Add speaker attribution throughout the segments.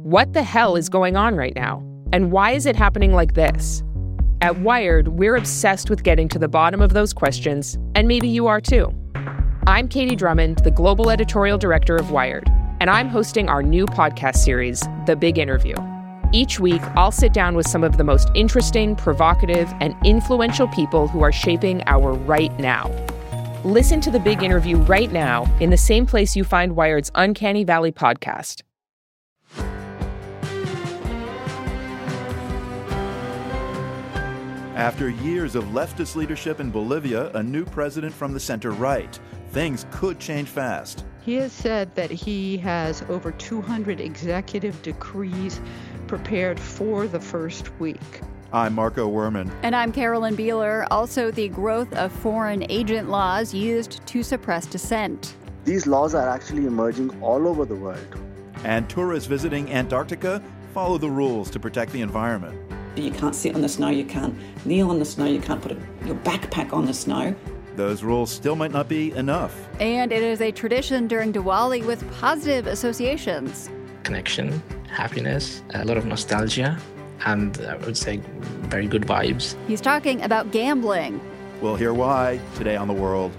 Speaker 1: What the hell is going on right now? And why is it happening like this? At Wired, we're obsessed with getting to the bottom of those questions, and maybe you are too. I'm Katie Drummond, the global editorial director of Wired, and I'm hosting our new podcast series, The Big Interview. Each week, I'll sit down with some of the most interesting, provocative, and influential people who are shaping our right now. Listen to The Big Interview right now in the same place you find Wired's Uncanny Valley podcast.
Speaker 2: After years of leftist leadership in Bolivia, a new president from the center-right. Things could change fast.
Speaker 3: He has said that he has over 200 executive decrees prepared for the first week.
Speaker 2: I'm Marco Werman.
Speaker 4: And I'm Carolyn Beeler. Also, the growth of foreign agent laws used to suppress dissent.
Speaker 5: These laws are actually emerging all over the world.
Speaker 2: And tourists visiting Antarctica follow the rules to protect the environment.
Speaker 6: You can't sit on the snow, you can't kneel on the snow, you can't put your backpack on the snow.
Speaker 2: Those rules still might not be enough.
Speaker 4: And it is a tradition during Diwali with positive associations.
Speaker 7: Connection, happiness, a lot of nostalgia, and I would say very good vibes.
Speaker 4: He's talking about gambling.
Speaker 2: We'll hear why today on The World.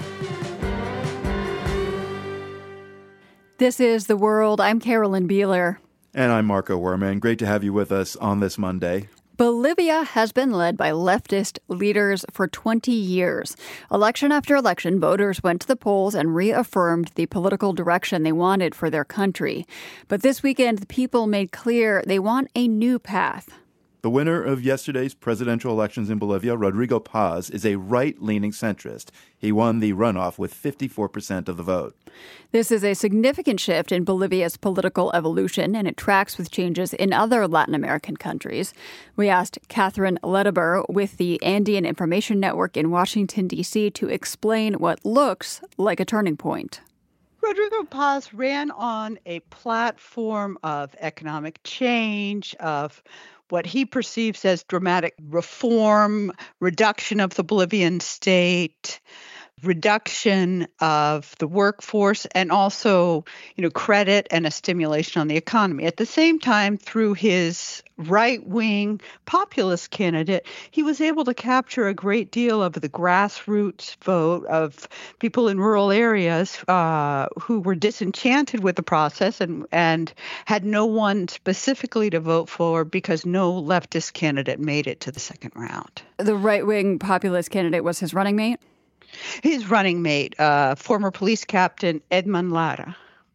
Speaker 4: This is The World. I'm Carolyn Beeler.
Speaker 2: And I'm Marco Werman. Great to have you with us on this Monday.
Speaker 4: Bolivia has been led by leftist leaders for 20 years. Election after election, voters went to the polls and reaffirmed the political direction they wanted for their country. But this weekend, the people made clear they want a new path.
Speaker 2: The winner of yesterday's presidential elections in Bolivia, Rodrigo Paz, is a right-leaning centrist. He won the runoff with 54% of the vote.
Speaker 4: This is a significant shift in Bolivia's political evolution, and it tracks with changes in other Latin American countries. We asked Catherine Lederber with the Andean Information Network in Washington, D.C., to explain what looks like a turning point.
Speaker 3: Rodrigo Paz ran on a platform of economic change, of what he perceives as dramatic reform, reduction of the Bolivian state, reduction of the workforce, and also, credit and a stimulation on the economy. At the same time, through his right-wing populist candidate, he was able to capture a great deal of the grassroots vote of people in rural areas who were disenchanted with the process and had no one specifically to vote for because no leftist candidate made it to the second round.
Speaker 4: The right-wing populist candidate was his running mate?
Speaker 3: His running mate, former police captain Edmond Lara.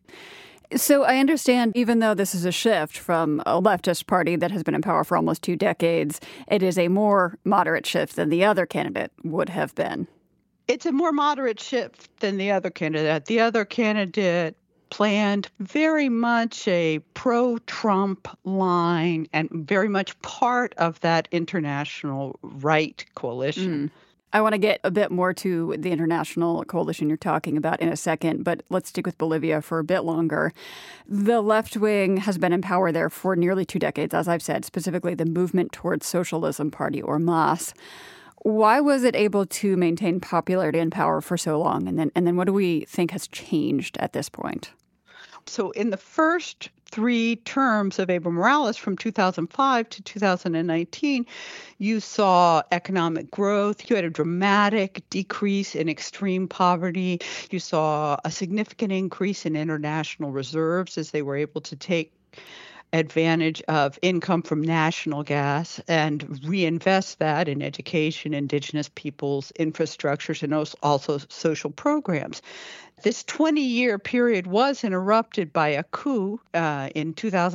Speaker 4: So I understand, even though this is a shift from a leftist party that has been in power for almost 2 decades, it is a more moderate shift than the other candidate would have been.
Speaker 3: It's a more moderate shift than the other candidate. The other candidate planned very much a pro-Trump line and very much part of that international right coalition.
Speaker 4: I want to get a bit more to the international coalition you're talking about in a second, but let's stick with Bolivia for a bit longer. The left wing has been in power there for nearly 2 decades, as I've said, specifically the Movement Towards Socialism Party, or MAS. Why was it able to maintain popularity and power for so long? And then what do we think has changed at this point?
Speaker 3: So in the first 3 terms of Evo Morales from 2005 to 2019, you saw economic growth. You had a dramatic decrease in extreme poverty. You saw a significant increase in international reserves as they were able to take advantage of income from national gas and reinvest that in education, indigenous peoples, infrastructures, and also social programs. This 20-year period was interrupted by a coup in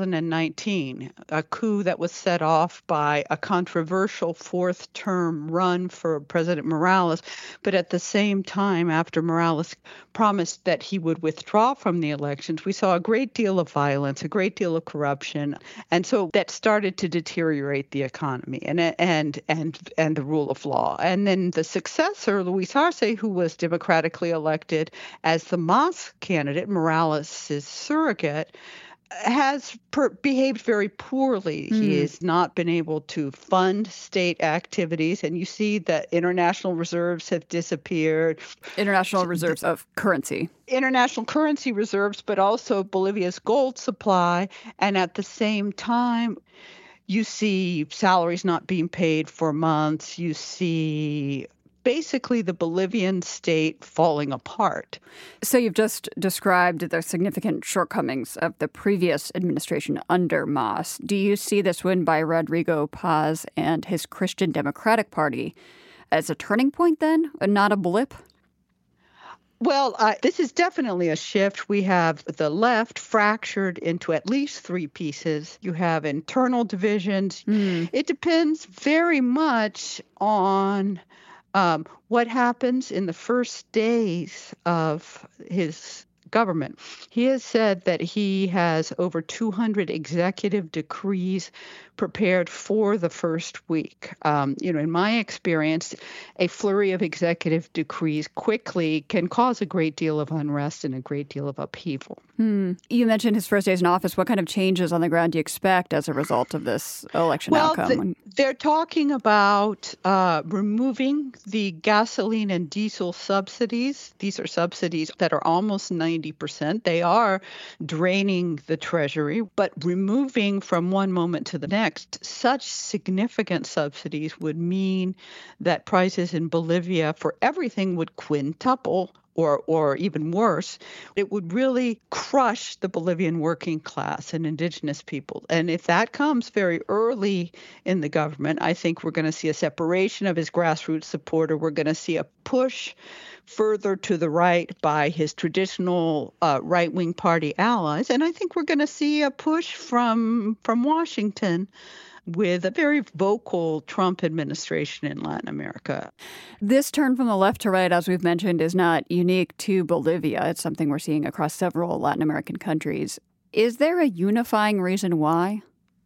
Speaker 3: 2019, a coup that was set off by a controversial 4th-term run for President Morales. But at the same time, after Morales promised that he would withdraw from the elections, we saw a great deal of violence, a great deal of corruption. And so that started to deteriorate the economy and the rule of law. And then the successor, Luis Arce, who was democratically elected as the MAS candidate, Morales' surrogate, has behaved very poorly. He has not been able to fund state activities, and you see that international reserves have disappeared.
Speaker 4: International reserves of currency.
Speaker 3: International currency reserves, but also Bolivia's gold supply. And at the same time, you see salaries not being paid for months. You see basically the Bolivian state falling apart.
Speaker 4: So you've just described the significant shortcomings of the previous administration under Mas. Do you see this win by Rodrigo Paz and his Christian Democratic Party as a turning point then, and not a blip?
Speaker 3: Well, this is definitely a shift. We have the left fractured into at least three pieces. You have internal divisions. It depends very much on what happens in the first days of his government. He has said that he has over 200 executive decrees prepared for the first week. In my experience, a flurry of executive decrees quickly can cause a great deal of unrest and a great deal of upheaval.
Speaker 4: You mentioned his first days in office. What kind of changes on the ground do you expect as a result of this election outcome?
Speaker 3: They're talking about removing the gasoline and diesel subsidies. These are subsidies that are almost 90%. They are draining the treasury, but removing from one moment to the next such significant subsidies would mean that prices in Bolivia for everything would quintuple or even worse. It would really crush the Bolivian working class and indigenous people. And if that comes very early in the government, I think we're going to see a separation of his grassroots supporter. We're going to see a push further to the right by his traditional right-wing party allies. And I think we're going to see a push from Washington with a very vocal Trump administration in Latin America.
Speaker 4: This turn from the left to right, as we've mentioned, is not unique to Bolivia. It's something we're seeing across several Latin American countries. Is there a unifying reason why?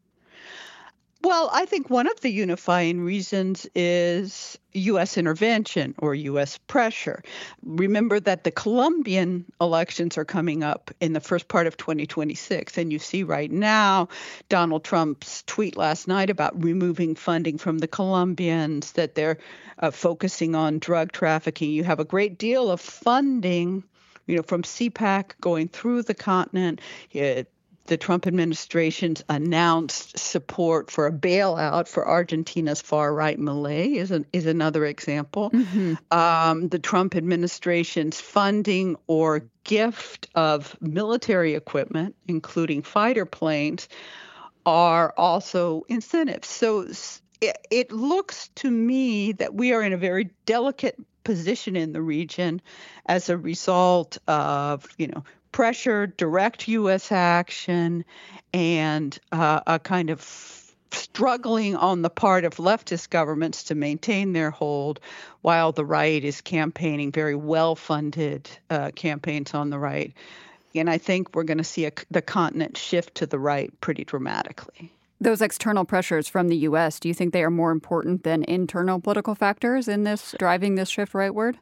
Speaker 3: Well, I think one of the unifying reasons is U.S. intervention or U.S. pressure. Remember that the Colombian elections are coming up in the first part of 2026. And you see right now Donald Trump's tweet last night about removing funding from the Colombians, that they're focusing on drug trafficking. You have a great deal of funding, from CPAC going through the continent. The Trump administration's announced support for a bailout for Argentina's far-right Milei is another example. The Trump administration's funding or gift of military equipment, including fighter planes, are also incentives. So it looks to me that we are in a very delicate position in the region as a result of, pressure, direct U.S. action, and a kind of struggling on the part of leftist governments to maintain their hold, while the right is campaigning very well-funded campaigns on the right. And I think we're going to see the continent shift to the right pretty dramatically.
Speaker 4: Those external pressures from the U.S., do you think they are more important than internal political factors in this driving this shift rightward?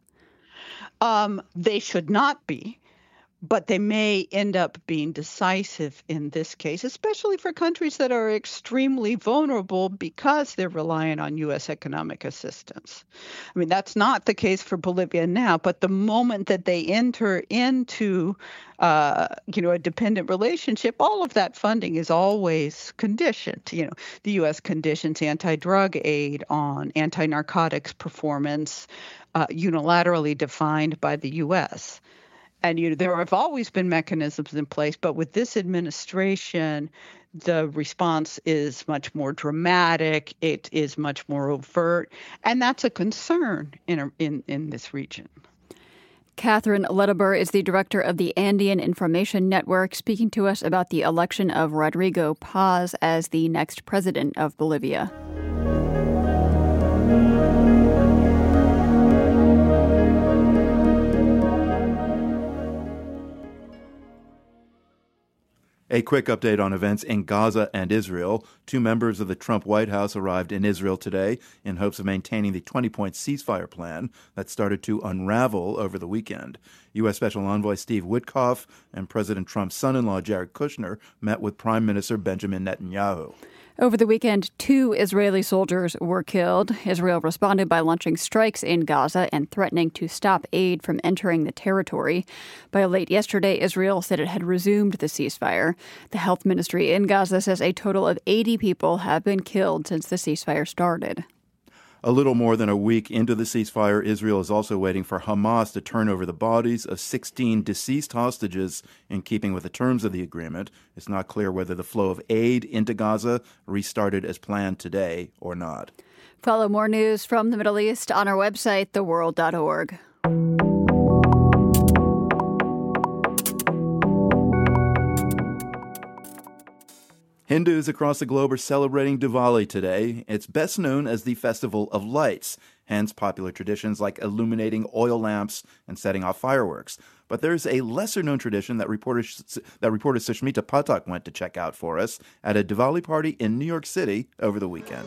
Speaker 3: They should not be. But they may end up being decisive in this case, especially for countries that are extremely vulnerable because they're reliant on U.S. economic assistance. I mean, that's not the case for Bolivia now, but the moment that they enter into, a dependent relationship, all of that funding is always conditioned. The U.S. conditions anti-drug aid on anti-narcotics performance unilaterally defined by the U.S., And there have always been mechanisms in place, but with this administration, the response is much more dramatic. It is much more overt, and that's a concern in this region.
Speaker 4: Catherine Ledeber is the director of the Andean Information Network, speaking to us about the election of Rodrigo Paz as the next president of Bolivia.
Speaker 2: A quick update on events in Gaza and Israel. 2 members of the Trump White House arrived in Israel today in hopes of maintaining the 20-point ceasefire plan that started to unravel over the weekend. U.S. Special Envoy Steve Witkoff and President Trump's son-in-law Jared Kushner met with Prime Minister Benjamin Netanyahu.
Speaker 4: Over the weekend, 2 Israeli soldiers were killed. Israel responded by launching strikes in Gaza and threatening to stop aid from entering the territory. By late yesterday, Israel said it had resumed the ceasefire. The health ministry in Gaza says a total of 80 people have been killed since the ceasefire started.
Speaker 2: A little more than a week into the ceasefire, Israel is also waiting for Hamas to turn over the bodies of 16 deceased hostages in keeping with the terms of the agreement. It's not clear whether the flow of aid into Gaza restarted as planned today or not.
Speaker 4: Follow more news from the Middle East on our website, theworld.org.
Speaker 2: Hindus across the globe are celebrating Diwali today. It's best known as the Festival of Lights, hence popular traditions like illuminating oil lamps and setting off fireworks. But there's a lesser-known tradition that reporter Sushmita Pathak went to check out for us at a Diwali party in New York City over the weekend.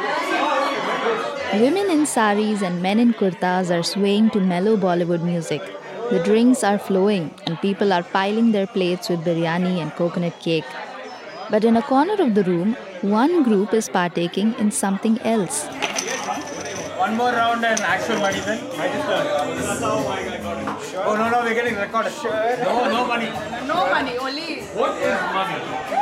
Speaker 8: Women in saris and men in kurtas are swaying to mellow Bollywood music. The drinks are flowing and people are piling their plates with biryani and coconut cake. But in a corner of the room, one group is partaking in something else.
Speaker 9: One more round and actual money then. Oh no, we're getting recorded. No money.
Speaker 10: No money, only.
Speaker 9: What is money?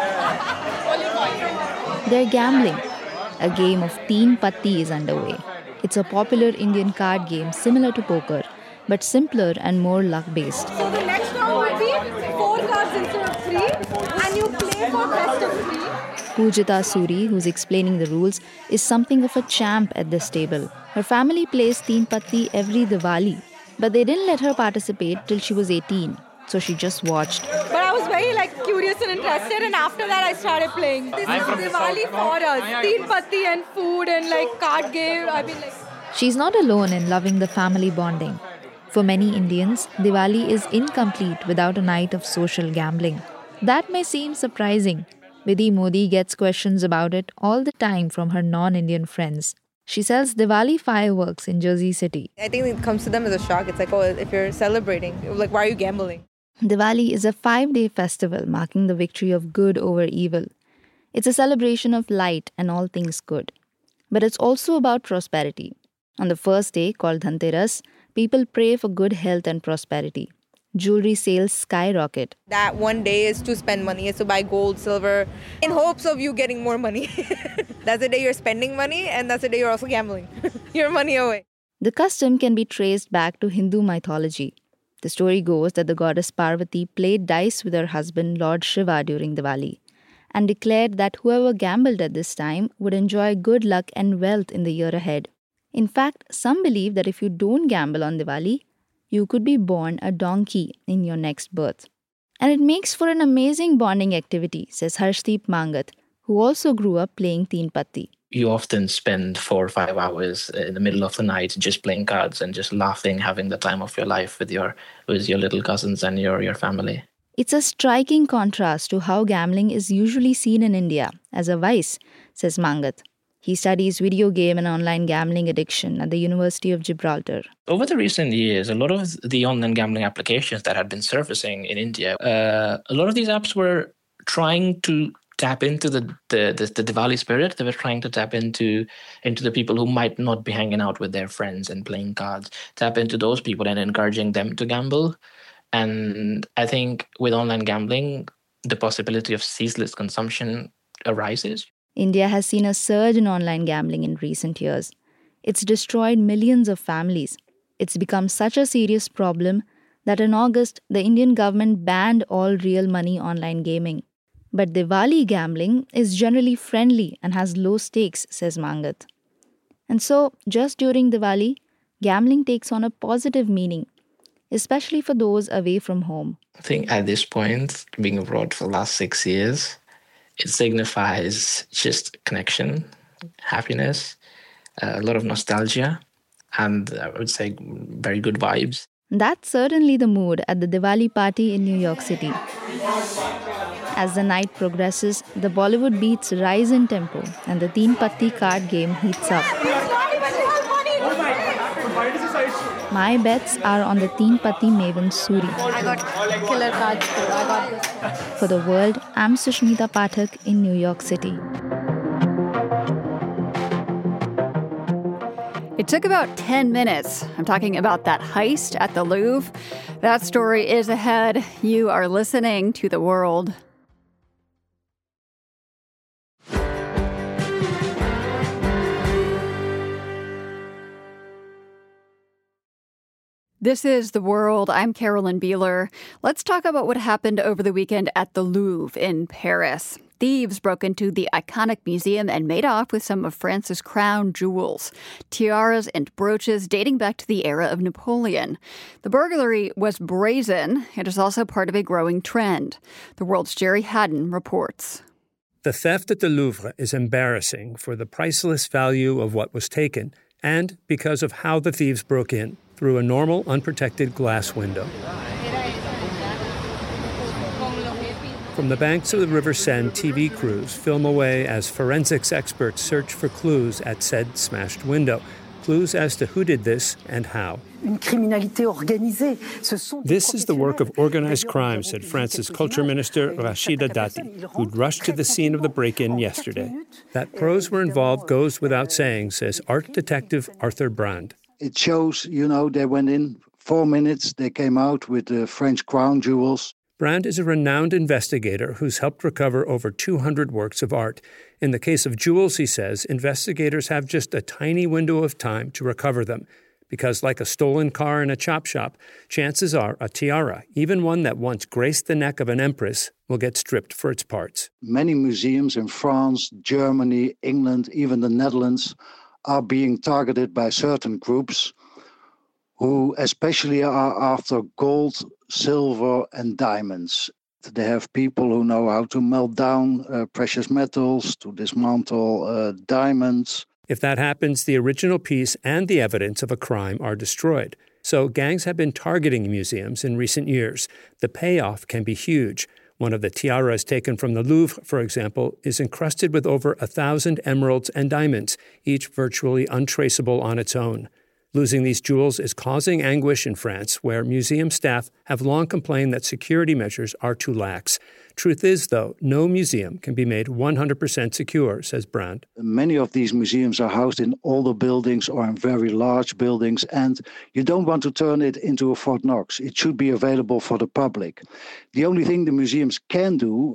Speaker 10: Only coin.
Speaker 8: They're gambling. A game of Teen Patti is underway. It's a popular Indian card game similar to poker, but simpler and more luck-based.
Speaker 10: So the next round will be 4 cards instead of 3, and you play for best of 3.
Speaker 8: Pujita Suri, who's explaining the rules, is something of a champ at this table. Her family plays Teen Patti every Diwali, but they didn't let her participate till she was 18, so she just watched.
Speaker 10: But I was very curious and interested, and after that I started playing. This is Diwali for us. Teen Patti and food and card game.
Speaker 8: She's not alone in loving the family bonding. For many Indians, Diwali is incomplete without a night of social gambling. That may seem surprising. Vidhi Modi gets questions about it all the time from her non-Indian friends. She sells Diwali fireworks in Jersey City.
Speaker 11: I think it comes to them as a shock. It's if you're celebrating, why are you gambling?
Speaker 8: Diwali is a 5-day festival marking the victory of good over evil. It's a celebration of light and all things good. But it's also about prosperity. On the first day, called Dhanteras, people pray for good health and prosperity. Jewelry sales skyrocket.
Speaker 11: That one day is to spend money, is to buy gold, silver, in hopes of you getting more money. That's the day you're spending money, and that's the day you're also gambling your money away.
Speaker 8: The custom can be traced back to Hindu mythology. The story goes that the goddess Parvati played dice with her husband Lord Shiva during Diwali and declared that whoever gambled at this time would enjoy good luck and wealth in the year ahead. In fact, some believe that if you don't gamble on Diwali, you could be born a donkey in your next birth. And it makes for an amazing bonding activity, says Harshdeep Mangat, who also grew up playing Teen Patti.
Speaker 7: You often spend 4 or 5 hours in the middle of the night just playing cards and just laughing, having the time of your life with your little cousins and your family.
Speaker 8: It's a striking contrast to how gambling is usually seen in India as a vice, says Mangat. He studies video game and online gambling addiction at the University of Gibraltar.
Speaker 7: Over the recent years, a lot of the online gambling applications that had been surfacing in India, a lot of these apps were trying to tap into the Diwali spirit. They were trying to tap into the people who might not be hanging out with their friends and playing cards, tap into those people and encouraging them to gamble. And I think with online gambling, the possibility of ceaseless consumption arises.
Speaker 8: India has seen a surge in online gambling in recent years. It's destroyed millions of families. It's become such a serious problem that in August, the Indian government banned all real money online gaming. But Diwali gambling is generally friendly and has low stakes, says Mangat. And so, just during Diwali, gambling takes on a positive meaning, especially for those away from home.
Speaker 7: I think at this point, being abroad for the last 6 years, it signifies just connection, happiness, a lot of nostalgia, and I would say very good vibes.
Speaker 8: That's certainly the mood at the Diwali party in New York City. As the night progresses, the Bollywood beats rise in tempo and the Teen Patti card game heats up. My bets are on the Teen Patti maven Suri.
Speaker 10: I got killer cards too. I got this.
Speaker 8: For the world, I'm Sushmita Pathak in New York City.
Speaker 4: It took about 10 minutes. I'm talking about that heist at the Louvre. That story is ahead. You are listening to The World. This is The World. I'm Carolyn Beeler. Let's talk about what happened over the weekend at the Louvre in Paris. Thieves broke into the iconic museum and made off with some of France's crown jewels, tiaras and brooches dating back to the era of Napoleon. The burglary was brazen. It is also part of a growing trend. The World's Jerry Haddon reports.
Speaker 12: The theft at the Louvre is embarrassing for the priceless value of what was taken and because of how the thieves broke in through a normal, unprotected glass window. From the banks of the River Seine, TV crews film away as forensics experts search for clues at said smashed window. Clues as to who did this and how. This is the work of organized crime, said France's culture minister Rachida Dati, who'd rushed to the scene of the break-in yesterday. That pros were involved goes without saying, says art detective Arthur Brand.
Speaker 13: It shows, they went in 4 minutes, they came out with the French crown jewels.
Speaker 12: Brand is a renowned investigator who's helped recover over 200 works of art. In the case of jewels, he says, investigators have just a tiny window of time to recover them. Because like a stolen car in a chop shop, chances are a tiara, even one that once graced the neck of an empress, will get stripped for its parts.
Speaker 13: Many museums in France, Germany, England, even the Netherlands are being targeted by certain groups who especially are after gold, silver, and diamonds. They have people who know how to melt down precious metals, to dismantle diamonds.
Speaker 12: If that happens, the original piece and the evidence of a crime are destroyed. So gangs have been targeting museums in recent years. The payoff can be huge. One of the tiaras taken from the Louvre, for example, is encrusted with over 1,000 emeralds and diamonds, each virtually untraceable on its own. Losing these jewels is causing anguish in France, where museum staff have long complained that security measures are too lax. Truth is, though, no museum can be made 100% secure, says Brand.
Speaker 13: Many of these museums are housed in older buildings or in very large buildings, and you don't want to turn it into a Fort Knox. It should be available for the public. The only thing the museums can do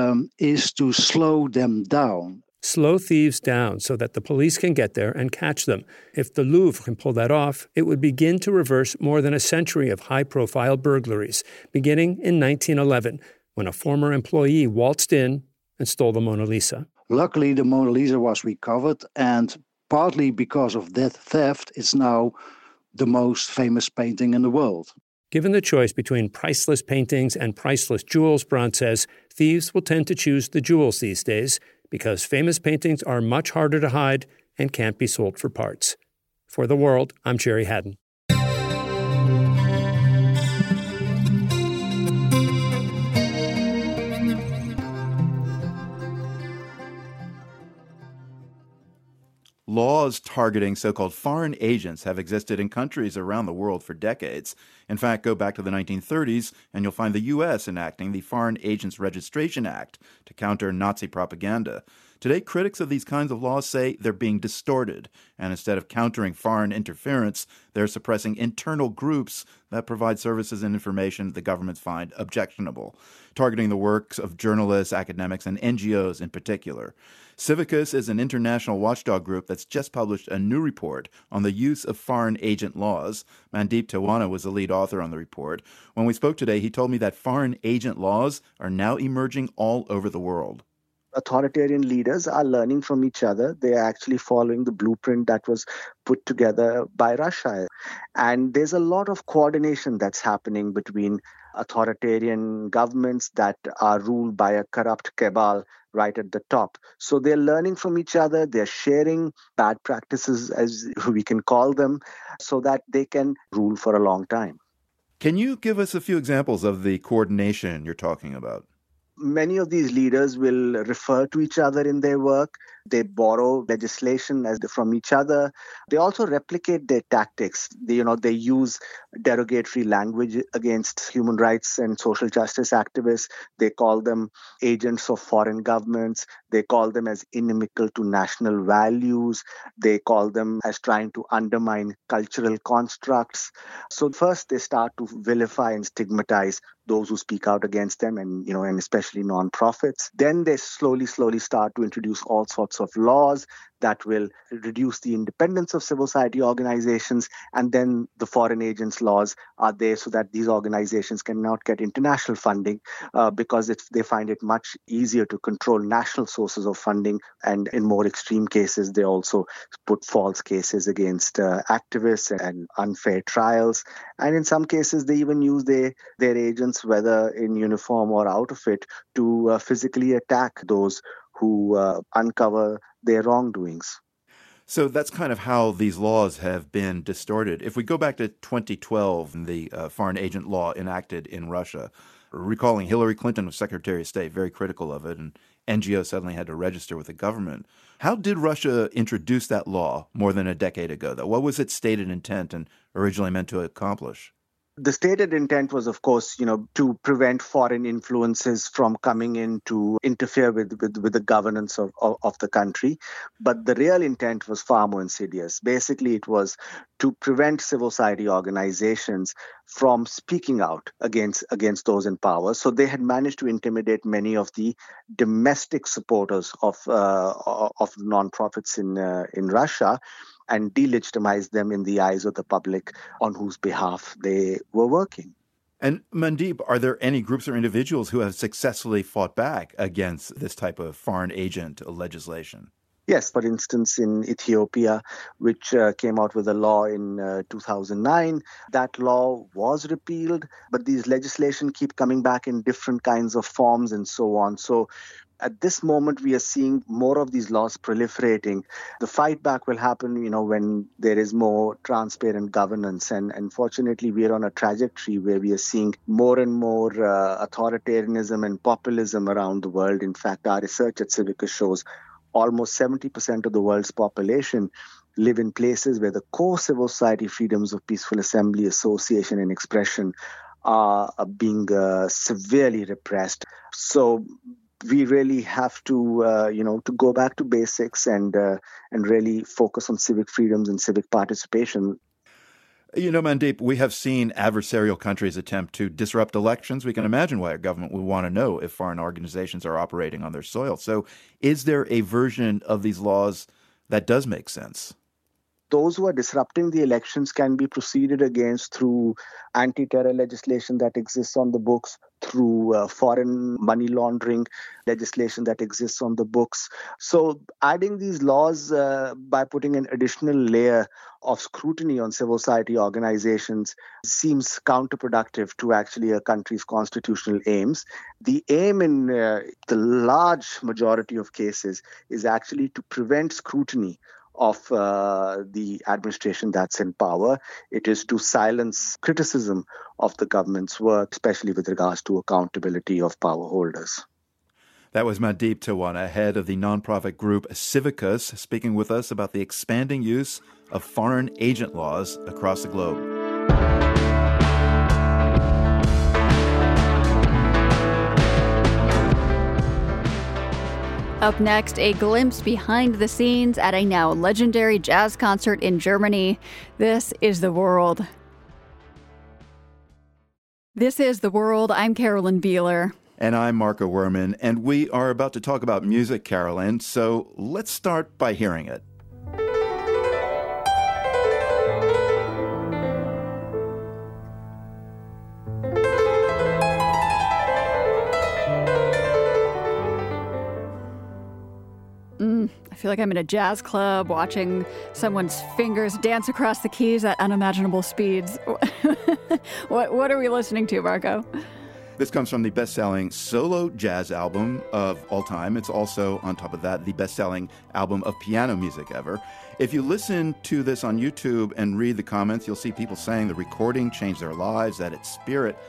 Speaker 13: is to slow them down.
Speaker 12: Slow thieves down so that the police can get there and catch them. If the Louvre can pull that off, it would begin to reverse more than a century of high-profile burglaries, beginning in 1911, when a former employee waltzed in and stole the Mona Lisa.
Speaker 13: Luckily, the Mona Lisa was recovered, and partly because of that theft, it's now the most famous painting in the world.
Speaker 12: Given the choice between priceless paintings and priceless jewels, Brand says, thieves will tend to choose the jewels these days, because famous paintings are much harder to hide and can't be sold for parts. For The World, I'm Jerry Haddon.
Speaker 2: Laws targeting so-called foreign agents have existed in countries around the world for decades. In fact, go back to the 1930s, and you'll find the U.S. enacting the Foreign Agents Registration Act to counter Nazi propaganda. Today, critics of these kinds of laws say they're being distorted, and instead of countering foreign interference, they're suppressing internal groups that provide services and information the governments find objectionable, targeting the works of journalists, academics, and NGOs in particular. Civicus is an international watchdog group that's just published a new report on the use of foreign agent laws. Mandeep Tiwana was the lead author on the report. When we spoke today, he told me that foreign agent laws are now emerging all over the world.
Speaker 5: Authoritarian leaders are learning from each other. They are actually following the blueprint that was put together by Russia. And there's a lot of coordination that's happening between authoritarian governments that are ruled by a corrupt cabal right at the top. So they're learning from each other. They're sharing bad practices, as we can call them, so that they can rule for a long time.
Speaker 2: Can you give us a few examples of the coordination you're talking about?
Speaker 5: Many of these leaders will refer to each other in their work. They borrow legislation from each other. They also replicate their tactics. They use derogatory language against human rights and social justice activists. They call them agents of foreign governments. They call them as inimical to national values. They call them as trying to undermine cultural constructs. So first they start to vilify and stigmatize those who speak out against them, and especially nonprofits. Then they slowly start to introduce all sorts of laws that will reduce the independence of civil society organizations. And then the foreign agents laws are there so that these organizations cannot get international funding because they find it much easier to control national sources of funding. And in more extreme cases, they also put false cases against activists and unfair trials. And in some cases, they even use their agents, whether in uniform or out of it, to physically attack those who uncover their wrongdoings.
Speaker 2: So that's kind of how these laws have been distorted. If we go back to 2012, the foreign agent law enacted in Russia, recalling Hillary Clinton was Secretary of State, very critical of it, and NGOs suddenly had to register with the government. How did Russia introduce that law more than a decade ago, though? What was its stated intent and originally meant to accomplish?
Speaker 5: The stated intent was, of course, to prevent foreign influences from coming in to interfere with the governance of the country. But the real intent was far more insidious. Basically, it was to prevent civil society organizations from speaking out against those in power. So they had managed to intimidate many of the domestic supporters of nonprofits in Russia, and delegitimize them in the eyes of the public on whose behalf they were working.
Speaker 2: And Mandeep, are there any groups or individuals who have successfully fought back against this type of foreign agent legislation?
Speaker 5: Yes, for instance, in Ethiopia, which came out with a law in 2009, that law was repealed, but these legislation keep coming back in different kinds of forms and so on. So at this moment, we are seeing more of these laws proliferating. The fight back will happen, when there is more transparent governance. And unfortunately, we are on a trajectory where we are seeing more and more authoritarianism and populism around the world. In fact, our research at Civica shows almost 70% of the world's population live in places where the core civil society freedoms of peaceful assembly, association, and expression are being severely repressed. So we really have to, to go back to basics and really focus on civic freedoms and civic participation.
Speaker 2: Mandeep, we have seen adversarial countries attempt to disrupt elections. We can imagine why a government would want to know if foreign organizations are operating on their soil. So is there a version of these laws that does make sense?
Speaker 5: Those who are disrupting the elections can be proceeded against through anti-terror legislation that exists on the books, through foreign money laundering legislation that exists on the books. So adding these laws by putting an additional layer of scrutiny on civil society organizations seems counterproductive to actually a country's constitutional aims. The aim in the large majority of cases is actually to prevent scrutiny of the administration that's in power. It is to silence criticism of the government's work, especially with regards to accountability of power holders.
Speaker 2: That was Mandeep Tiwana, head of the nonprofit group Civicus, speaking with us about the expanding use of foreign agent laws across the globe.
Speaker 4: Up next, a glimpse behind the scenes at a now legendary jazz concert in Germany. This is The World. This is The World. I'm Carolyn Beeler.
Speaker 2: And I'm Marco Werman, and we are about to talk about music, Carolyn, so let's start by hearing it.
Speaker 4: I feel like I'm in a jazz club watching someone's fingers dance across the keys at unimaginable speeds. What are we listening to, Marco?
Speaker 2: This comes from the best-selling solo jazz album of all time. It's also, on top of that, the best-selling album of piano music ever. If you listen to this on YouTube and read the comments, you'll see people saying the recording changed their lives, that its spirit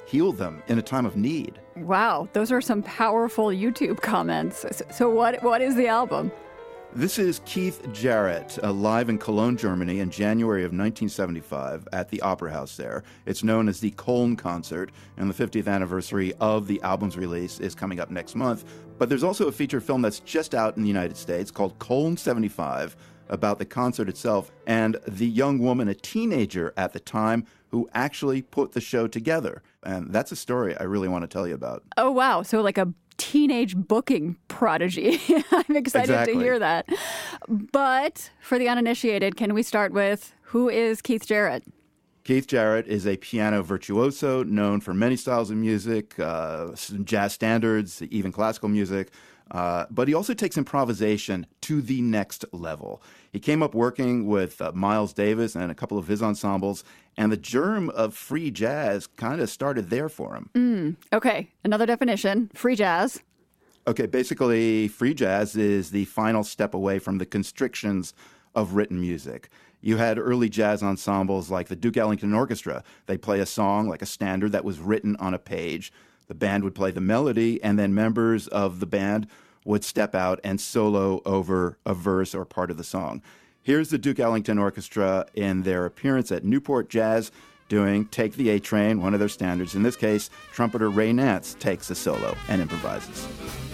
Speaker 2: healed them in a time of need.
Speaker 4: Wow, those are some powerful YouTube comments. So what is the album?
Speaker 2: This is Keith Jarrett, live in Cologne, Germany in January of 1975 at the Opera House there. It's known as the Cologne Concert, and the 50th anniversary of the album's release is coming up next month. But there's also a feature film that's just out in the United States called Cologne 75 about the concert itself and the young woman, a teenager at the time, who actually put the show together. And that's a story I really want to tell you about.
Speaker 4: Oh, wow. So like a teenage booking prodigy. I'm excited to hear that. But for the uninitiated, can we start with who is Keith Jarrett?
Speaker 2: Keith Jarrett is a piano virtuoso known for many styles of music, jazz standards, even classical music. But he also takes improvisation to the next level. He came up working with Miles Davis and a couple of his ensembles, and the germ of free jazz kind of started there for him.
Speaker 4: Okay, another definition, free jazz.
Speaker 2: Okay, basically, free jazz is the final step away from the constrictions of written music. You had early jazz ensembles like the Duke Ellington Orchestra. They'd play a song like a standard that was written on a page. The band would play the melody, and then members of the band would step out and solo over a verse or part of the song. Here's the Duke Ellington Orchestra in their appearance at Newport Jazz doing Take the A Train, one of their standards. In this case, trumpeter Ray Nance takes a solo and improvises.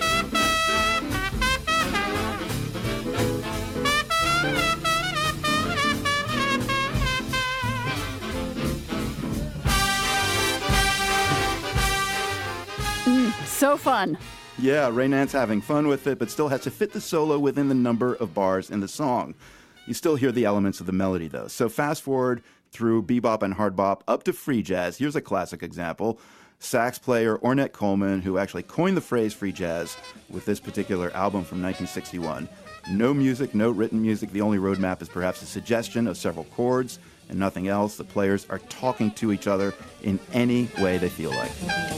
Speaker 4: So fun.
Speaker 2: Yeah, Ray Nance having fun with it, but still has to fit the solo within the number of bars in the song. You still hear the elements of the melody, though. So fast forward through bebop and hard bop up to free jazz. Here's a classic example. Sax player Ornette Coleman, who actually coined the phrase free jazz with this particular album from 1961. No music, no written music. The only roadmap is perhaps a suggestion of several chords and nothing else. The players are talking to each other in any way they feel like.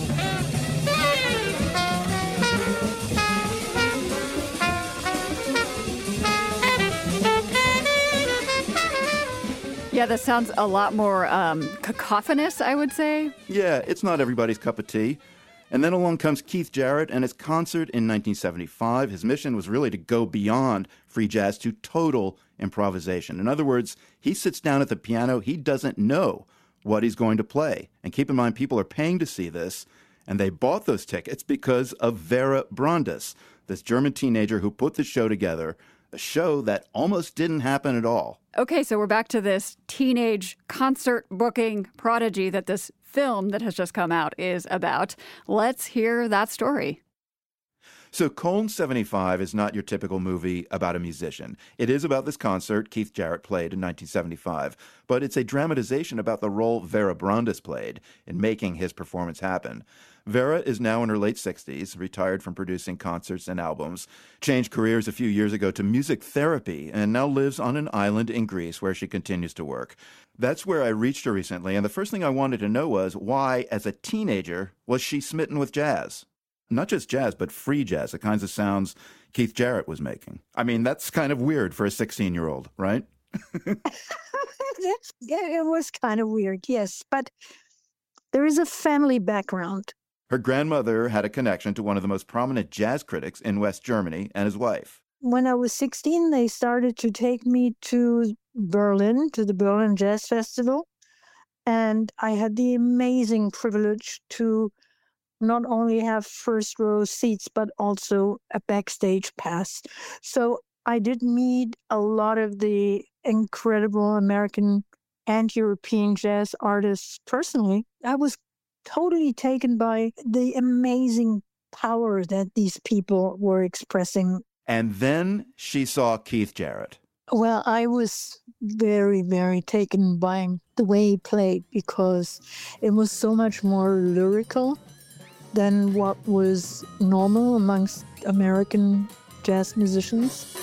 Speaker 4: Yeah, that sounds a lot more cacophonous, I would say.
Speaker 2: Yeah, it's not everybody's cup of tea. And then along comes Keith Jarrett and his concert in 1975. His mission was really to go beyond free jazz to total improvisation. In other words, he sits down at the piano, he doesn't know what he's going to play. And keep in mind, people are paying to see this, and they bought those tickets because of Vera Brandes, this German teenager who put the show together, a show that almost didn't happen at all.
Speaker 4: Okay, so we're back to this teenage concert booking prodigy that this film that has just come out is about. Let's hear that story.
Speaker 2: So Cologne 75 is not your typical movie about a musician. It is about this concert Keith Jarrett played in 1975, but it's a dramatization about the role Vera Brandes played in making his performance happen. Vera is now in her late 60s, retired from producing concerts and albums, changed careers a few years ago to music therapy, and now lives on an island in Greece where she continues to work. That's where I reached her recently, and the first thing I wanted to know was why, as a teenager, was she smitten with jazz? Not just jazz, but free jazz, the kinds of sounds Keith Jarrett was making. I mean, that's kind of weird for a 16-year-old, right?
Speaker 14: It was kind of weird, yes. But there is a family background.
Speaker 2: Her grandmother had a connection to one of the most prominent jazz critics in West Germany and his wife.
Speaker 14: When I was 16, they started to take me to Berlin, to the Berlin Jazz Festival. And I had the amazing privilege to not only have first row seats, but also a backstage pass. So I did meet a lot of the incredible American and European jazz artists personally. I was totally taken by the amazing power that these people were expressing.
Speaker 2: And then she saw Keith Jarrett.
Speaker 14: Well, I was very, very taken by the way he played because it was so much more lyrical than what was normal amongst American jazz musicians.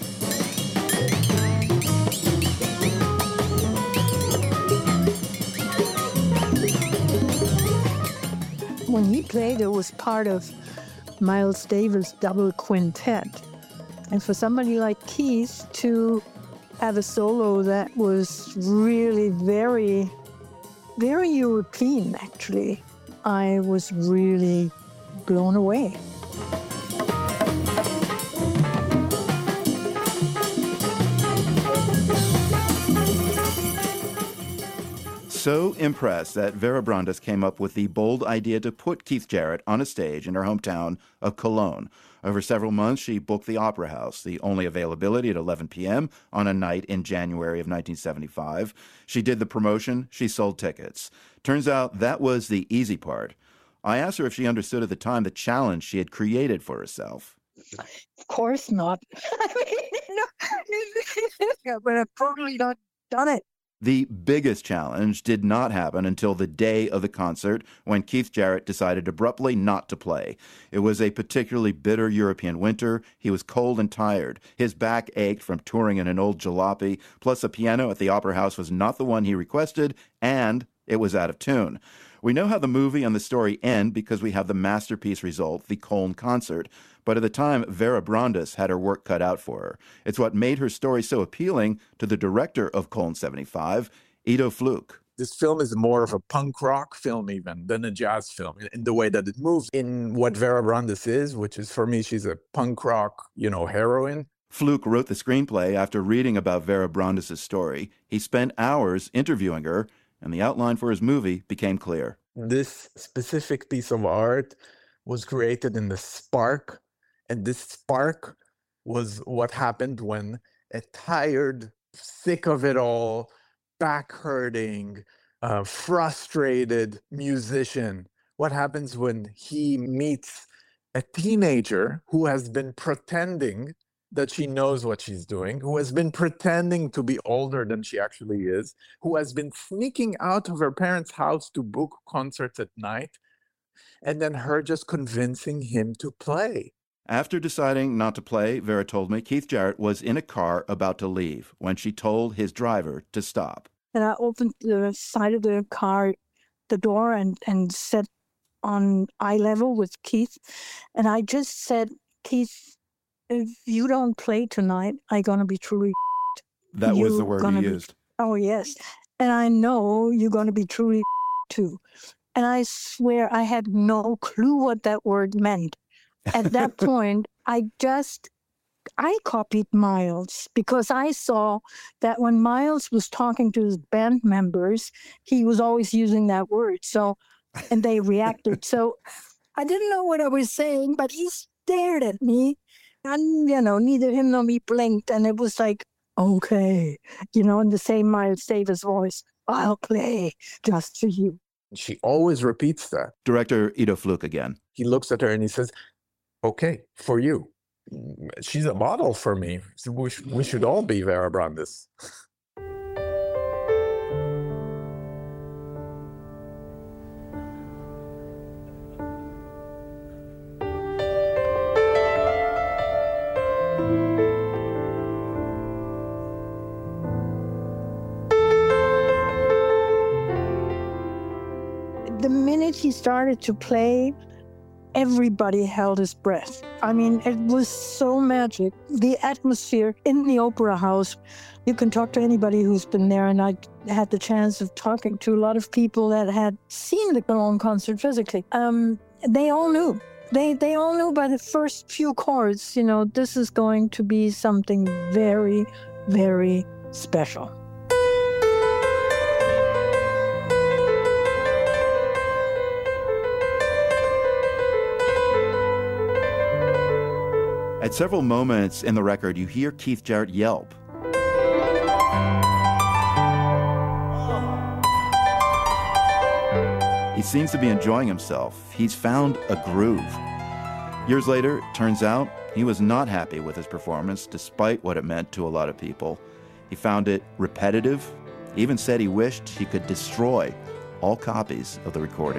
Speaker 14: When he played, it was part of Miles Davis' double quintet. And for somebody like Keith to have a solo that was really very, very European, actually, I was really blown away.
Speaker 2: So impressed that Vera Brandes came up with the bold idea to put Keith Jarrett on a stage in her hometown of Cologne. Over several months, she booked the Opera House, the only availability at 11 p.m. on a night in January of 1975. She did the promotion. She sold tickets. Turns out that was the easy part. I asked her if she understood at the time the challenge she had created for herself.
Speaker 14: Of course not. But I've totally not done it.
Speaker 2: The biggest challenge did not happen until the day of the concert, when Keith Jarrett decided abruptly not to play. It was a particularly bitter European winter. He was cold and tired. His back ached from touring in an old jalopy, plus a piano at the Opera House was not the one he requested, and it was out of tune. We know how the movie and the story end because we have the masterpiece result, the Köln concert. But at the time, Vera Brandes had her work cut out for her. It's what made her story so appealing to the director of Köln 75, Ido Fluke.
Speaker 15: This film is more of a punk rock film even than a jazz film in the way that it moves in what Vera Brandes is, which is, for me, she's a punk rock, heroine.
Speaker 2: Fluke wrote the screenplay after reading about Vera Brandes' story. He spent hours interviewing her, and the outline for his movie became clear.
Speaker 15: This specific piece of art was created in the spark, and this spark was what happened when a tired, sick of it all, back-hurting, frustrated musician, what happens when he meets a teenager who has been pretending that she knows what she's doing, who has been pretending to be older than she actually is, who has been sneaking out of her parents' house to book concerts at night, and then her just convincing him to play.
Speaker 2: After deciding not to play, Vera told me, Keith Jarrett was in a car about to leave when she told his driver to stop.
Speaker 14: And I opened the side of the car, the door, and sat on eye level with Keith. And I just said, Keith, if you don't play tonight, I'm going to be truly
Speaker 2: That was the word you used.
Speaker 14: Oh, yes. And I know you're going to be truly too. And I swear I had no clue what that word meant. At that point, I copied Miles because I saw that when Miles was talking to his band members, he was always using that word. So, and they reacted. So I didn't know what I was saying, but he stared at me and, neither him nor me blinked. And it was like, okay, in the same Miles Davis voice, I'll play just for you.
Speaker 15: She always repeats that.
Speaker 2: Director Ido Fluke again.
Speaker 15: He looks at her and he says, okay, for you. She's a model for me. We should all be Vera Brandes.
Speaker 14: The minute he started to play, everybody held his breath. I mean, it was so magic. The atmosphere in the Opera House, you can talk to anybody who's been there, and I had the chance of talking to a lot of people that had seen the Cologne concert physically. They all knew. They all knew by the first few chords, this is going to be something very, very special.
Speaker 2: At several moments in the record, you hear Keith Jarrett yelp. He seems to be enjoying himself. He's found a groove. Years later, it turns out he was not happy with his performance, despite what it meant to a lot of people. He found it repetitive. He even said he wished he could destroy all copies of the recording.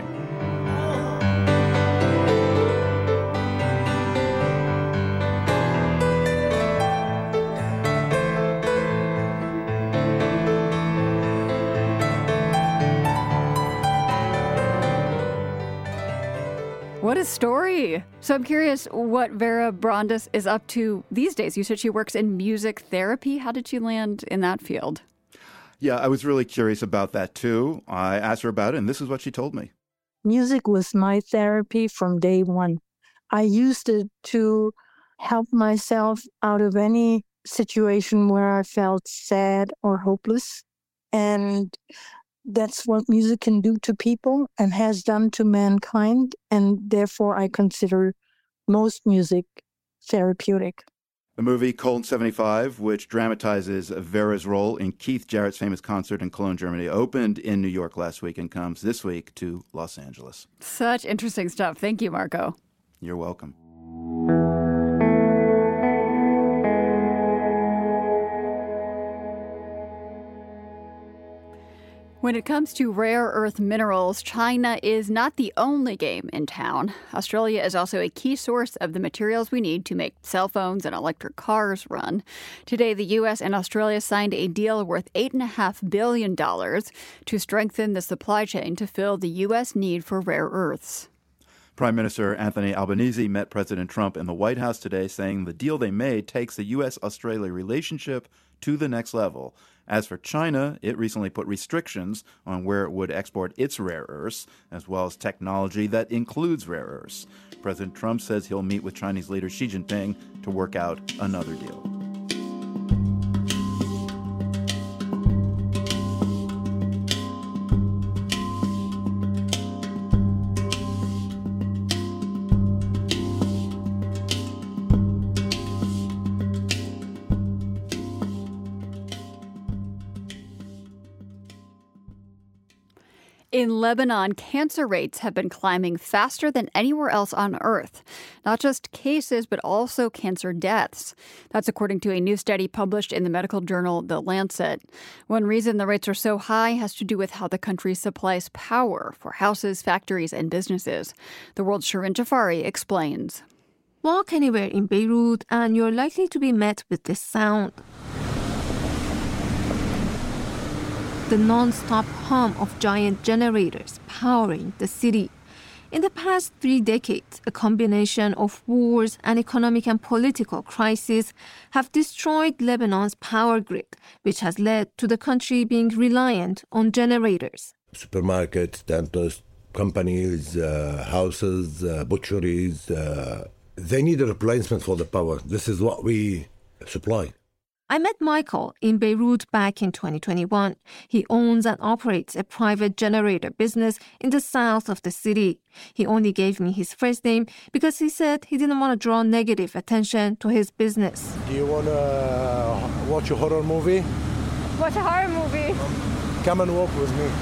Speaker 4: What a story. So I'm curious what Vera Brandes is up to these days. You said she works in music therapy. How did she land in that field?
Speaker 2: Yeah, I was really curious about that too. I asked her about it, and this is what she told me.
Speaker 14: Music was my therapy from day one. I used it to help myself out of any situation where I felt sad or hopeless. And that's what music can do to people and has done to mankind. And therefore, I consider most music therapeutic.
Speaker 2: The movie Colt 75, which dramatizes Vera's role in Keith Jarrett's famous concert in Cologne, Germany, opened in New York last week and comes this week to Los Angeles.
Speaker 4: Such interesting stuff. Thank you, Marco.
Speaker 2: You're welcome.
Speaker 4: When it comes to rare earth minerals, China is not the only game in town. Australia is also a key source of the materials we need to make cell phones and electric cars run. Today, the U.S. and Australia signed a deal worth $8.5 billion to strengthen the supply chain to fill the U.S. need for rare earths.
Speaker 2: Prime Minister Anthony Albanese met President Trump in the White House today, saying the deal they made takes the U.S.-Australia relationship to the next level. As for China, it recently put restrictions on where it would export its rare earths, as well as technology that includes rare earths. President Trump says he'll meet with Chinese leader Xi Jinping to work out another deal.
Speaker 4: In Lebanon, cancer rates have been climbing faster than anywhere else on Earth. Not just cases, but also cancer deaths. That's according to a new study published in the medical journal The Lancet. One reason the rates are so high has to do with how the country supplies power for houses, factories, and businesses. The World's Shirin Jafari explains.
Speaker 16: Walk anywhere in Beirut and you're likely to be met with this sound. The non-stop hum of giant generators powering the city. In the past 3 decades, a combination of wars and economic and political crises have destroyed Lebanon's power grid, which has led to the country being reliant on generators.
Speaker 17: Supermarkets, dentists, companies, houses, butcheries, they need a replacement for the power. This is what we supply.
Speaker 16: I met Michael in Beirut back in 2021. He owns and operates a private generator business in the south of the city. He only gave me his first name because he said he didn't want to draw negative attention to his business.
Speaker 17: Do you want to watch a horror movie?
Speaker 10: Watch a horror movie.
Speaker 17: Come and walk with me.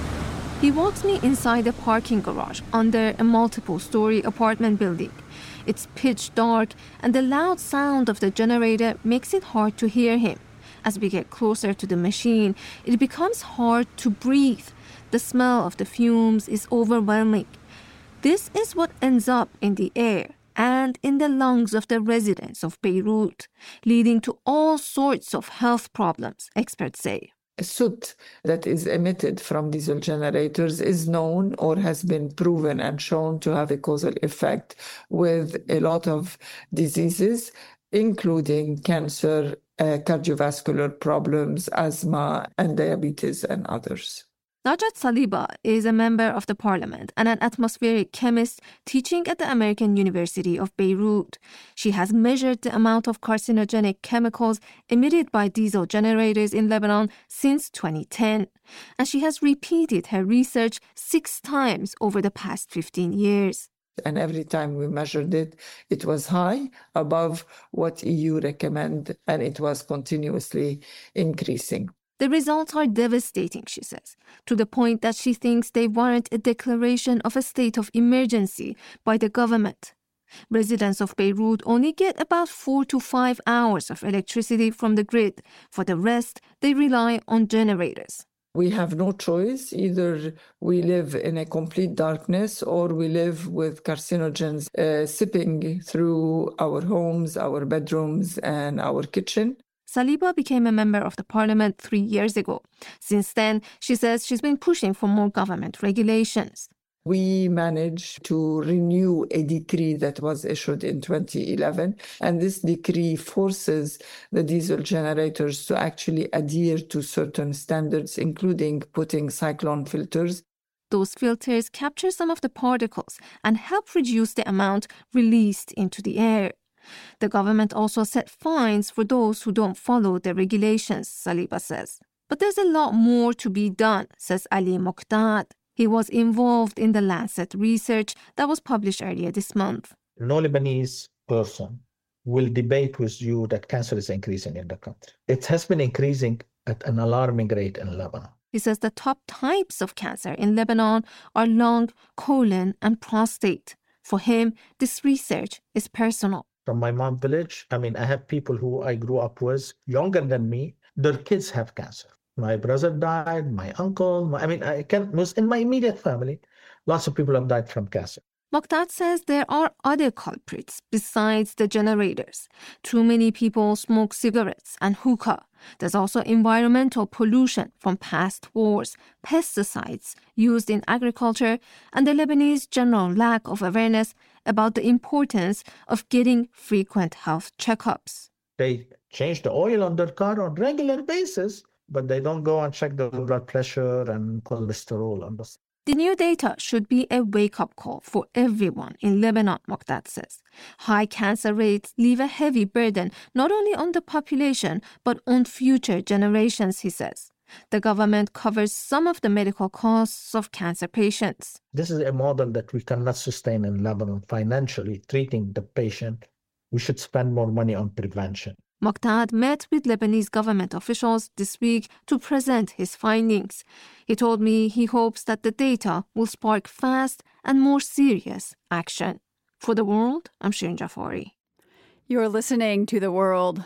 Speaker 16: He walks me inside a parking garage under a multiple-story apartment building. It's pitch dark, and the loud sound of the generator makes it hard to hear him. As we get closer to the machine, it becomes hard to breathe. The smell of the fumes is overwhelming. This is what ends up in the air and in the lungs of the residents of Beirut, leading to all sorts of health problems, experts say.
Speaker 18: Soot that is emitted from diesel generators is known or has been proven and shown to have a causal effect with a lot of diseases, including cancer, cardiovascular problems, asthma, and diabetes, and others.
Speaker 16: Najat Saliba is a member of the parliament and an atmospheric chemist teaching at the American University of Beirut. She has measured the amount of carcinogenic chemicals emitted by diesel generators in Lebanon since 2010. And she has repeated her research 6 times over the past 15 years.
Speaker 18: And every time we measured it, it was high, above what EU recommend, and it was continuously increasing.
Speaker 16: The results are devastating, she says, to the point that she thinks they warrant a declaration of a state of emergency by the government. Residents of Beirut only get about 4 to 5 hours of electricity from the grid. For the rest, they rely on generators.
Speaker 18: We have no choice. Either we live in a complete darkness or we live with carcinogens sipping through our homes, our bedrooms, and our kitchen.
Speaker 16: Saliba became a member of the parliament 3 years ago. Since then, she says she's been pushing for more government regulations.
Speaker 18: We managed to renew a decree that was issued in 2011, and this decree forces the diesel generators to actually adhere to certain standards, including putting cyclone filters.
Speaker 16: those filters capture some of the particles and help reduce the amount released into the air. The government also set fines for those who don't follow the regulations, Saliba says. But there's a lot more to be done, says Ali Moqdad. He was involved in the Lancet research that was published earlier this month.
Speaker 19: No Lebanese person will debate with you that cancer is increasing in the country. It has been increasing at an alarming rate in Lebanon.
Speaker 16: He says the top types of cancer in Lebanon are lung, colon, and prostate. For him, this research is personal.
Speaker 19: From my mom's village, I have people who I grew up with, younger than me, their kids have cancer. My brother died, my uncle, in my immediate family, lots of people have died from cancer.
Speaker 16: Moqdad says there are other culprits besides the generators. Too many people smoke cigarettes and hookah. There's also environmental pollution from past wars, pesticides used in agriculture, and the Lebanese general lack of awareness about the importance of getting frequent health checkups.
Speaker 19: They change the oil on their car on a regular basis, but they don't go and check the blood pressure and cholesterol on the.
Speaker 16: The new data should be a wake-up call for everyone in Lebanon, Moqdad says. High cancer rates leave a heavy burden not only on the population, but on future generations, he says. The government covers some of the medical costs of cancer patients.
Speaker 19: This is a model that we cannot sustain in Lebanon financially, treating the patient. We should spend more money on prevention.
Speaker 16: Moqdad met with Lebanese government officials this week to present his findings. He told me he hopes that the data will spark fast and more serious action. For The World, I'm Shirin Jafari.
Speaker 4: You're listening to The World.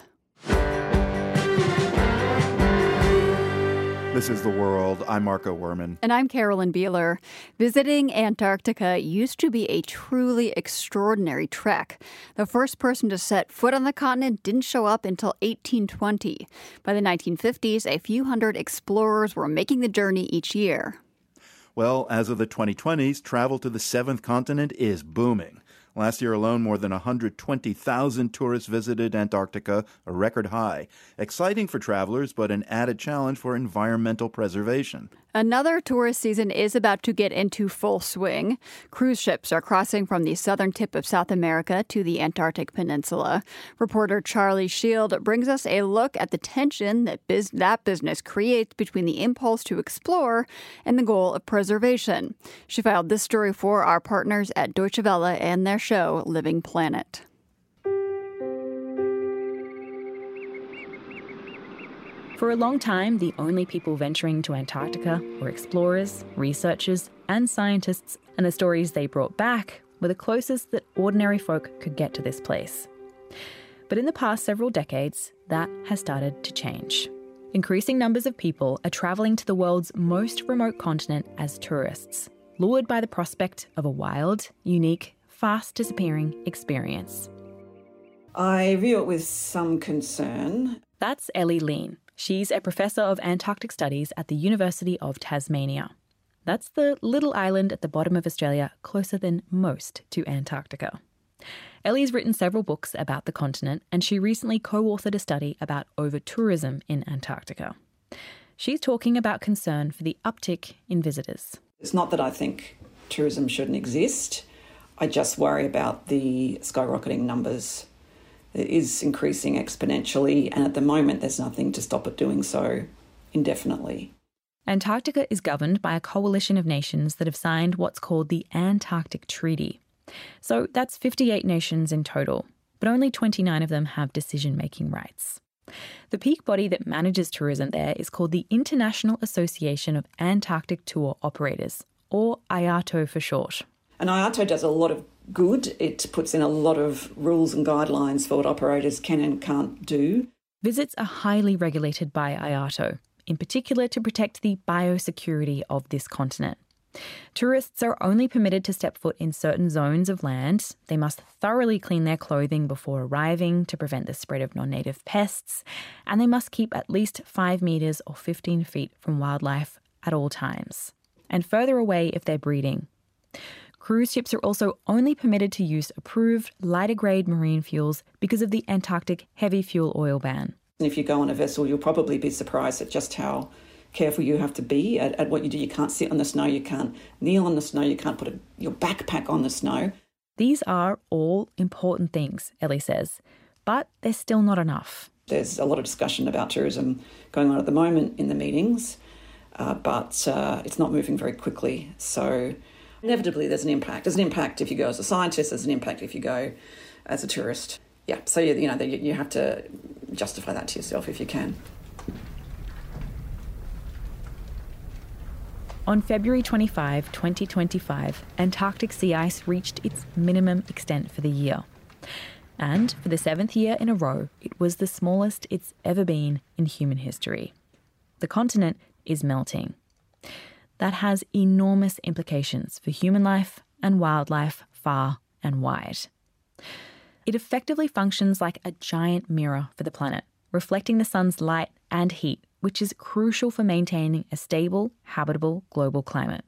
Speaker 2: This is The World. I'm Marco Werman.
Speaker 4: And I'm Carolyn Beeler. Visiting Antarctica used to be a truly extraordinary trek. The first person to set foot on the continent didn't show up until 1820. By the 1950s, a few hundred explorers were making the journey each year.
Speaker 2: Well, as of the 2020s, travel to the seventh continent is booming. Last year alone, more than 120,000 tourists visited Antarctica, a record high. Exciting for travelers, but an added challenge for environmental preservation.
Speaker 4: Another tourist season is about to get into full swing. Cruise ships are crossing from the southern tip of South America to the Antarctic Peninsula. Reporter Charlie Shield brings us a look at the tension that business creates between the impulse to explore and the goal of preservation. She filed this story for our partners at Deutsche Welle and their show, Living Planet.
Speaker 20: For a long time, the only people venturing to Antarctica were explorers, researchers, and scientists, and the stories they brought back were the closest that ordinary folk could get to this place. But in the past several decades, that has started to change. Increasing numbers of people are travelling to the world's most remote continent as tourists, lured by the prospect of a wild, unique, fast-disappearing experience.
Speaker 6: I view it with some concern.
Speaker 20: That's Ellie Lean. She's a professor of Antarctic Studies at the University of Tasmania. That's the little island at the bottom of Australia, closer than most to Antarctica. Ellie's written several books about the continent, and she recently co-authored a study about over-tourism in Antarctica. She's talking about concern for the uptick in visitors.
Speaker 6: It's not that I think tourism shouldn't exist. I just worry about the skyrocketing numbers. It is increasing exponentially, and at the moment there's nothing to stop it doing so indefinitely.
Speaker 20: Antarctica is governed by a coalition of nations that have signed what's called the Antarctic Treaty. So that's 58 nations in total, but only 29 of them have decision-making rights. The peak body that manages tourism there is called the International Association of Antarctic Tour Operators, or IATO for short.
Speaker 6: And IATO does a lot of good. It puts in a lot of rules and guidelines for what operators can and can't do.
Speaker 20: Visits are highly regulated by IATO, in particular to protect the biosecurity of this continent. Tourists are only permitted to step foot in certain zones of land. They must thoroughly clean their clothing before arriving to prevent the spread of non-native pests, and they must keep at least 5 metres or 15 feet from wildlife at all times, and further away if they're breeding. Cruise ships are also only permitted to use approved, lighter-grade marine fuels because of the Antarctic heavy fuel oil ban.
Speaker 6: If you go on a vessel, you'll probably be surprised at just how careful you have to be at what you do. You can't sit on the snow, you can't kneel on the snow, you can't put your backpack on the snow.
Speaker 20: These are all important things, Ellie says, but they're still not enough.
Speaker 6: There's a lot of discussion about tourism going on at the moment in the meetings, but it's not moving very quickly. So inevitably there's an impact. There's an impact if you go as a scientist, there's an impact if you go as a tourist. Yeah, so you have to justify that to yourself if you can.
Speaker 20: On February 25, 2025, Antarctic sea ice reached its minimum extent for the year. And for the 7th year in a row, it was the smallest it's ever been in human history. The continent is melting. That has enormous implications for human life and wildlife far and wide. It effectively functions like a giant mirror for the planet, reflecting the sun's light and heat, which is crucial for maintaining a stable, habitable global climate.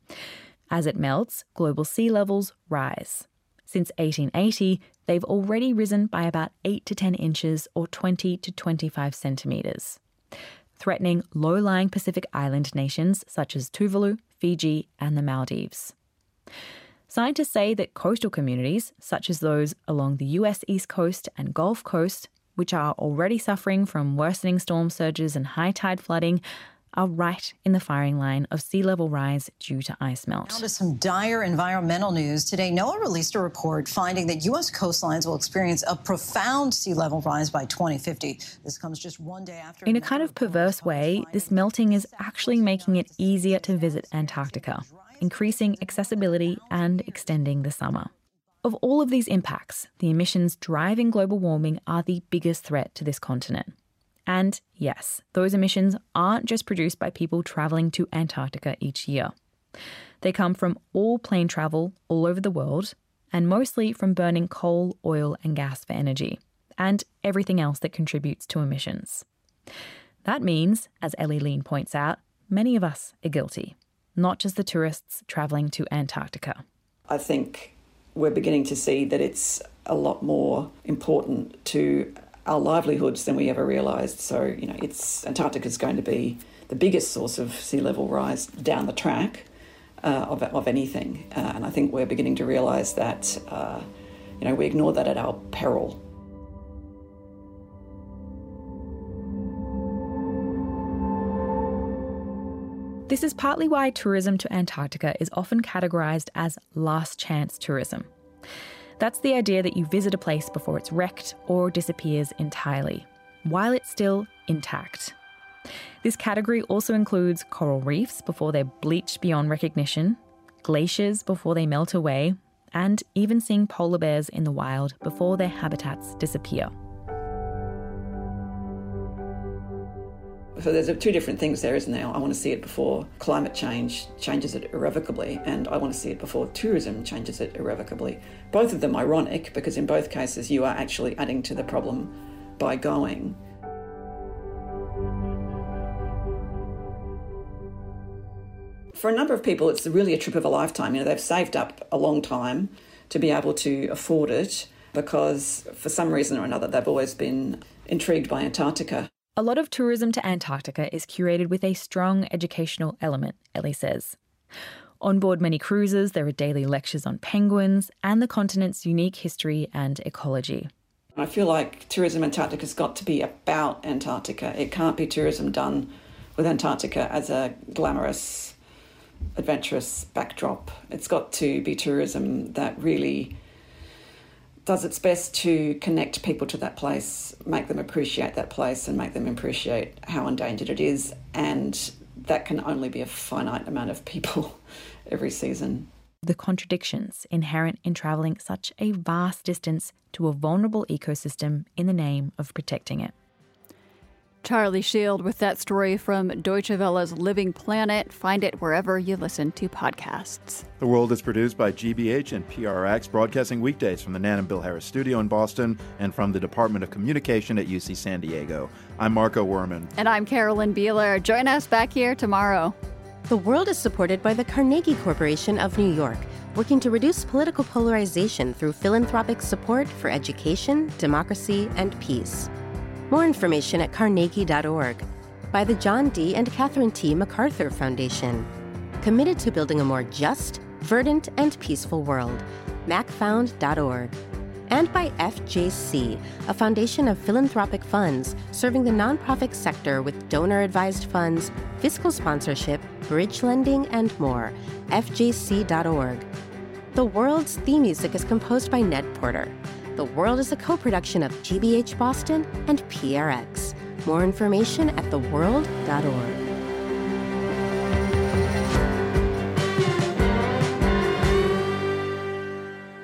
Speaker 20: As it melts, global sea levels rise. Since 1880, they've already risen by about 8 to 10 inches or 20 to 25 centimetres, threatening low-lying Pacific island nations such as Tuvalu, Fiji, and the Maldives. Scientists say that coastal communities, such as those along the US East Coast and Gulf Coast, which are already suffering from worsening storm surges and high tide flooding, are right in the firing line of sea level rise due to ice melt.
Speaker 21: Now to some dire environmental news. Today, NOAA released a report finding that U.S. coastlines will experience a profound sea level rise by 2050. This comes just one day after...
Speaker 20: In a kind of perverse way, this melting is actually making it easier to visit Antarctica, increasing accessibility and extending the summer. Of all of these impacts, the emissions driving global warming are the biggest threat to this continent. And yes, those emissions aren't just produced by people travelling to Antarctica each year. They come from all plane travel all over the world, and mostly from burning coal, oil and gas for energy, and everything else that contributes to emissions. That means, as Ellie Lean points out, many of us are guilty, not just the tourists travelling to Antarctica.
Speaker 6: I think we're beginning to see that it's a lot more important to our livelihoods than we ever realised. So, Antarctica is going to be the biggest source of sea level rise down the track of anything. And I think we're beginning to realise that, we ignore that at our peril.
Speaker 20: This is partly why tourism to Antarctica is often categorised as last chance tourism. That's the idea that you visit a place before it's wrecked or disappears entirely, while it's still intact. This category also includes coral reefs before they're bleached beyond recognition, glaciers before they melt away, and even seeing polar bears in the wild before their habitats disappear.
Speaker 6: So there's two different things there, isn't there? I want to see it before climate change changes it irrevocably, and I want to see it before tourism changes it irrevocably. Both of them ironic, because in both cases you are actually adding to the problem by going. For a number of people, it's really a trip of a lifetime. They've saved up a long time to be able to afford it because for some reason or another, they've always been intrigued by Antarctica.
Speaker 20: A lot of tourism to Antarctica is curated with a strong educational element, Ellie says. On board many cruises, there are daily lectures on penguins and the continent's unique history and ecology.
Speaker 6: I feel like tourism Antarctica's got to be about Antarctica. It can't be tourism done with Antarctica as a glamorous, adventurous backdrop. It's got to be tourism that really does its best to connect people to that place, make them appreciate that place and make them appreciate how endangered it is. And that can only be a finite amount of people every season.
Speaker 20: The contradictions inherent in travelling such a vast distance to a vulnerable ecosystem in the name of protecting it.
Speaker 4: Charlie Shield with that story from Deutsche Welle's Living Planet. Find it wherever you listen to podcasts.
Speaker 2: The World is produced by GBH and PRX, broadcasting weekdays from the Nan and Bill Harris studio in Boston and from the Department of Communication at UC San Diego. I'm Marco Werman.
Speaker 4: And I'm Carolyn Beeler. Join us back here tomorrow.
Speaker 22: The World is supported by the Carnegie Corporation of New York, working to reduce political polarization through philanthropic support for education, democracy, and peace. More information at carnegie.org. by the John D. and Catherine T. MacArthur Foundation, committed to building a more just, verdant, and peaceful world. macfound.org. And by FJC, a foundation of philanthropic funds serving the nonprofit sector with donor-advised funds, fiscal sponsorship, bridge lending, and more. FJC.org. The World's theme music is composed by Ned Porter. The World is a co-production of GBH Boston and PRX. More information at theworld.org.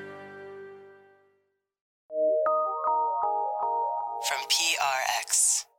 Speaker 1: From PRX.